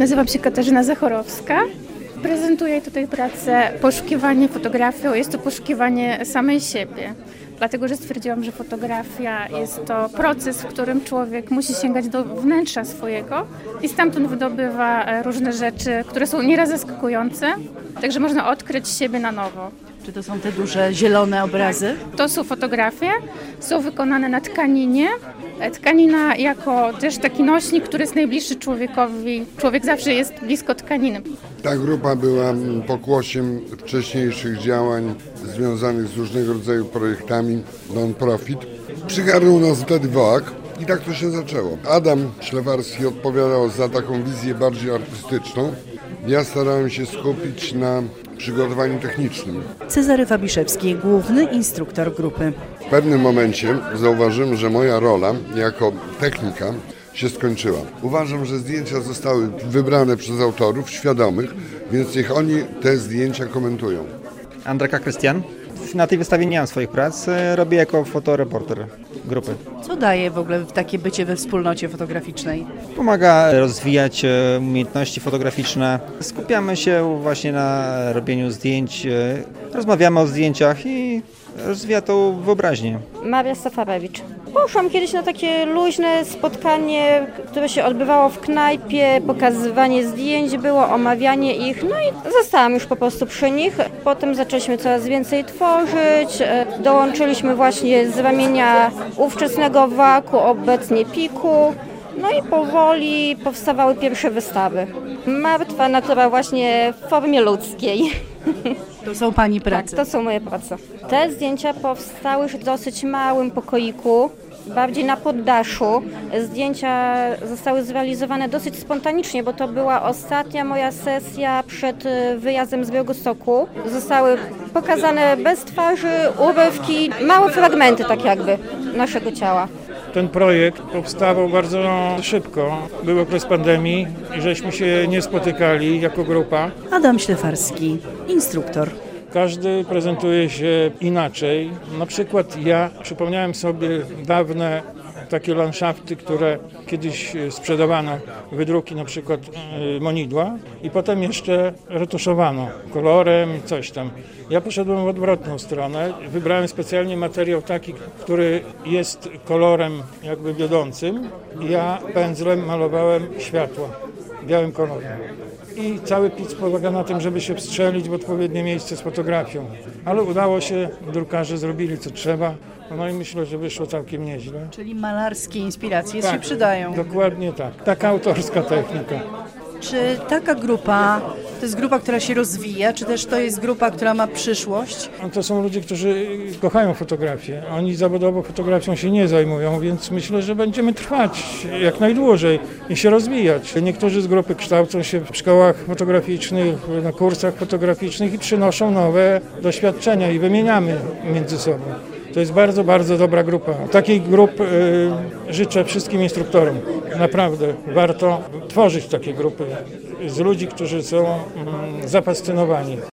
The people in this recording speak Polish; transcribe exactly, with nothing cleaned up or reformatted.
Nazywam się Katarzyna Zachorowska. Prezentuję tutaj pracę Poszukiwanie fotografią. Jest to poszukiwanie samej siebie. Dlatego, że stwierdziłam, że fotografia jest to proces, w którym człowiek musi sięgać do wnętrza swojego i stamtąd wydobywa różne rzeczy, które są nieraz zaskakujące. Także można odkryć siebie na nowo. Czy to są te duże zielone obrazy? To są fotografie, są wykonane na tkaninie. Tkanina jako też taki nośnik, który jest najbliższy człowiekowi. Człowiek zawsze jest blisko tkaniny. Ta grupa była pokłosiem wcześniejszych działań związanych z różnego rodzaju projektami non-profit. Przygarnął nas wtedy W O A K i tak to się zaczęło. Adam Szlewarski odpowiadał za taką wizję bardziej artystyczną. Ja starałem się skupić na przygotowaniu technicznym. Cezary Fabiszewski, główny instruktor grupy. W pewnym momencie zauważyłem, że moja rola jako technika się skończyła. Uważam, że zdjęcia zostały wybrane przez autorów świadomych, więc niech oni te zdjęcia komentują. Andrzej Krystian. Na tej wystawie nie mam swoich prac, robię jako fotoreporter grupy. Co daje w ogóle takie bycie we wspólnocie fotograficznej? Pomaga rozwijać umiejętności fotograficzne. Skupiamy się właśnie na robieniu zdjęć, rozmawiamy o zdjęciach i rozwija to wyobraźnię. Maria Safarewicz. Poszłam kiedyś na takie luźne spotkanie, które się odbywało w knajpie, pokazywanie zdjęć było, omawianie ich, no i zostałam już po prostu przy nich. Potem zaczęliśmy coraz więcej tworzyć, dołączyliśmy właśnie z ramienia ówczesnego W O A K-u, obecnie Piku, no i powoli powstawały pierwsze wystawy. Martwa natura właśnie w formie ludzkiej. To są Pani prace? Tak, to są moje prace. Te zdjęcia powstały w dosyć małym pokoiku, bardziej na poddaszu. Zdjęcia zostały zrealizowane dosyć spontanicznie, bo to była ostatnia moja sesja przed wyjazdem z Białegostoku. Zostały pokazane bez twarzy, urywki, małe fragmenty tak jakby naszego ciała. Ten projekt powstawał bardzo szybko. Był okres pandemii i żeśmy się nie spotykali jako grupa. Adam Szlewarski, instruktor. Każdy prezentuje się inaczej. Na przykład ja przypomniałem sobie dawne takie landschafty, które kiedyś sprzedawano, wydruki na przykład Monidła i potem jeszcze retuszowano kolorem, coś tam. Ja poszedłem w odwrotną stronę, wybrałem specjalnie materiał taki, który jest kolorem jakby wiodącym. Ja pędzlem malowałem światła białym kolorem. I cały pic polega na tym, żeby się wstrzelić w odpowiednie miejsce z fotografią. Ale udało się, drukarze zrobili co trzeba, no i myślę, że wyszło całkiem nieźle. Czyli malarskie inspiracje tak, się przydają. Dokładnie tak. Taka autorska technika. Czy taka grupa to jest grupa, która się rozwija, czy też to jest grupa, która ma przyszłość? To są ludzie, którzy kochają fotografię. Oni zawodowo fotografią się nie zajmują, więc myślę, że będziemy trwać jak najdłużej i się rozwijać. Niektórzy z grupy kształcą się w szkołach fotograficznych, na kursach fotograficznych i przynoszą nowe doświadczenia i wymieniamy między sobą. To jest bardzo, bardzo dobra grupa. Takich grup y, życzę wszystkim instruktorom. Naprawdę warto tworzyć takie grupy z ludzi, którzy są mm, zafascynowani